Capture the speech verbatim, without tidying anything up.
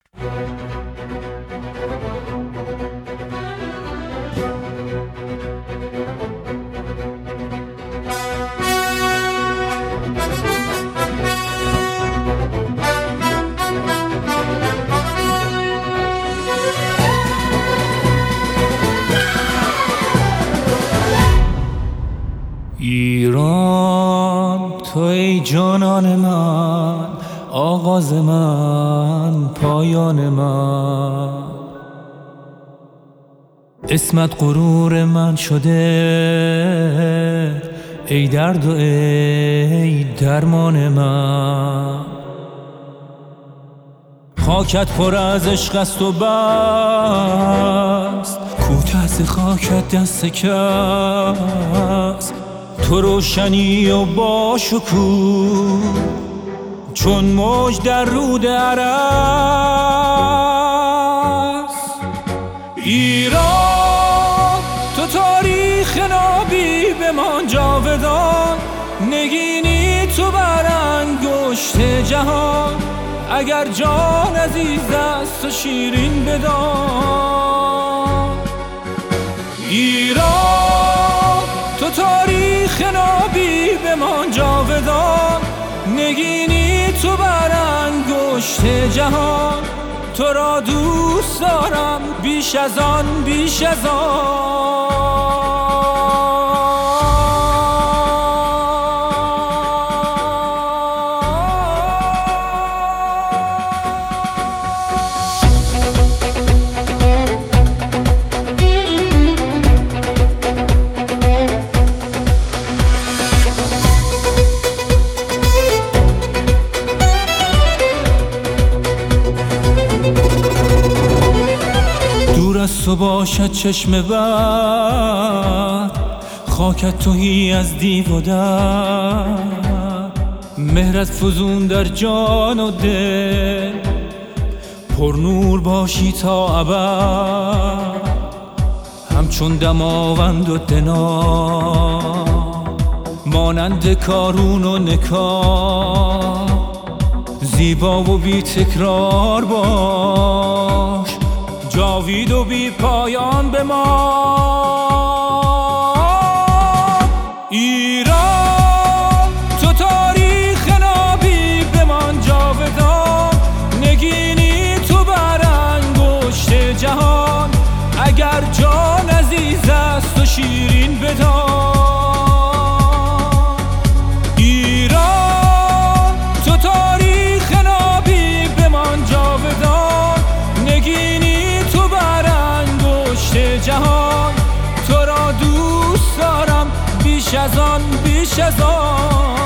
ایران توی جانان من، آغاز من، پایان من، اسمت غرور من شده، ای درد و ای درمان من. خاکت پر از عشق است و بست، کوته ز خاکت دست کس. تو روشنی و با شکوه چون موج در رود ارس. ایران تو تاریخ نابی بمان جاودان، نگینی تو بر انگشت جهان. اگر جان عزیز است و شیرین بدان. ایران تو تاریخ نابی بمان جاودان، نگینی تو بر انگشت جهان. تو را دوست دارم بیش از آن، بیش از آن. تو باشد چشم بد، خاکت توهی از دیو و در. مهرت فزون در جان و دل، پر نور باشی تا ابد. همچون دماوند و دنا، مانند کارون و نکا. زیبا و بی تکرار باش، جاوید و بی پایان به ما. ایران تو تاریخ نابی بمان جاودان، نگینی تو بر انگشت جهان. اگر جان عزیز است و شیرین بدان. ایران تو تاریخ نابی بمان جاودان، نگینی جهان. تو را دوست دارم بیش از آن، بیش از آن.